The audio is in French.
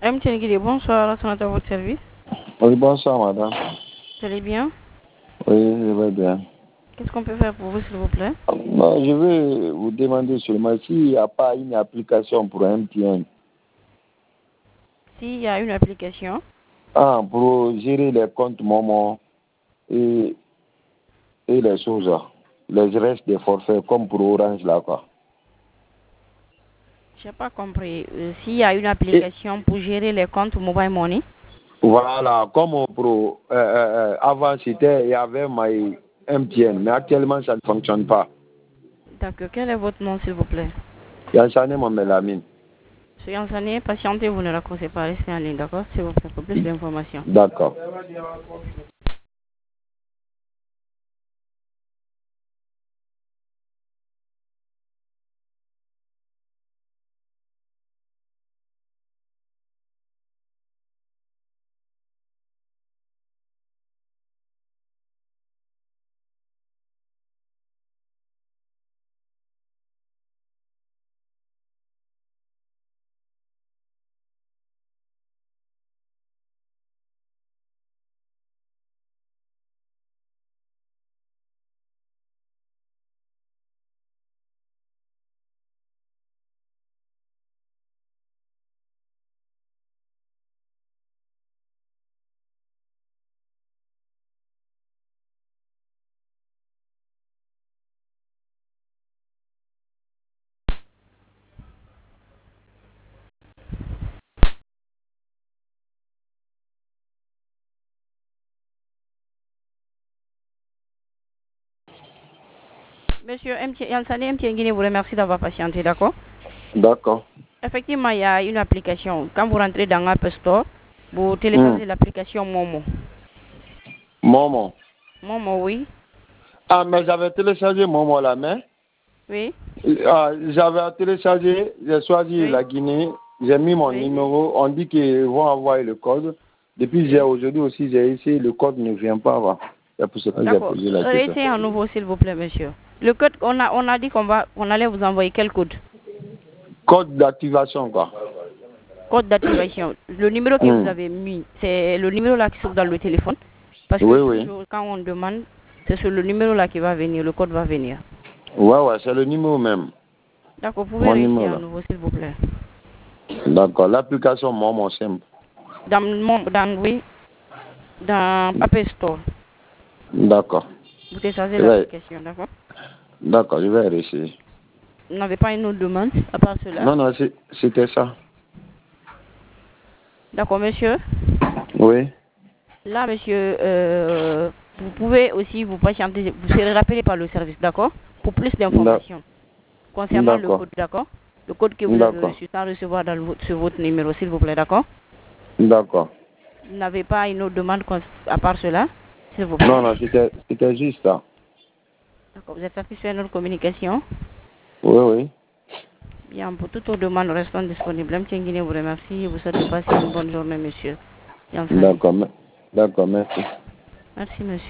MTN Guinée, bonsoir, à votre service. Oui, bonsoir madame. Vous allez bien? Oui, je vais bien. Qu'est-ce qu'on peut faire pour vous, s'il vous plaît? Non, je veux vous demander seulement s'il n'y a pas une application pour MTN. S'il y a une application? Pour gérer les comptes Momo et les choses, les restes des forfaits comme pour Orange là quoi. Je n'ai pas compris. S'il y a une application pour gérer les comptes Mobile Money? Voilà, comme pour avant c'était, il y avait my MTN, mais actuellement ça ne fonctionne pas. D'accord. Quel est votre nom, s'il vous plaît? Yansane Momelamine. Soyez enseigné, patientez, vous ne raccrochez pas, restez en ligne, d'accord? S'il vous plaît, pour plus d'informations. D'accord. Monsieur Yansane MTN Guinée vous remercie d'avoir patienté, d'accord? D'accord. Effectivement, il y a une application. Quand vous rentrez dans l'App Store, vous téléchargez l'application Momo. Momo. Momo, oui. Mais j'avais téléchargé Momo là, mais Oui. j'avais téléchargé, j'ai choisi la Guinée, j'ai mis mon numéro, on dit qu'ils vont envoyer le code. Depuis aujourd'hui aussi, j'ai essayé, le code ne vient pas. C'est pour ça que j'ai posé la question. Essayez à nouveau, s'il vous plaît, monsieur. Le code, on a dit qu'on allait vous envoyer quel code? Code d'activation, quoi. Code d'activation. Le numéro que vous avez mis, c'est le numéro là qui se trouve dans le téléphone. Parce que toujours, quand on demande, c'est sur le numéro là qui va venir, le code va venir. Ouais, c'est le numéro même. D'accord, vous pouvez réussir à nouveau, s'il vous plaît. D'accord, l'application Momo simple. Dans App Store. D'accord. Vous téléchargez l'application, d'accord? D'accord, je vais réessayer. Vous n'avez pas une autre demande à part cela? Non, c'était ça. D'accord, monsieur? Oui. Là, monsieur, vous pouvez aussi vous patienter, vous serez rappelé par le service, d'accord? Pour plus d'informations concernant le code, d'accord? Le code que vous avez reçu sans recevoir sur votre numéro, s'il vous plaît, d'accord? D'accord. Vous n'avez pas une autre demande à part cela, s'il vous plaît? Non, c'était juste ça. D'accord, vous êtes satisfait de notre communication? Oui. Bien, pour toute autre demande, restons disponibles. M. Guinée vous remercie et vous souhaite de passer une bonne journée, monsieur. D'accord, merci. Merci, monsieur.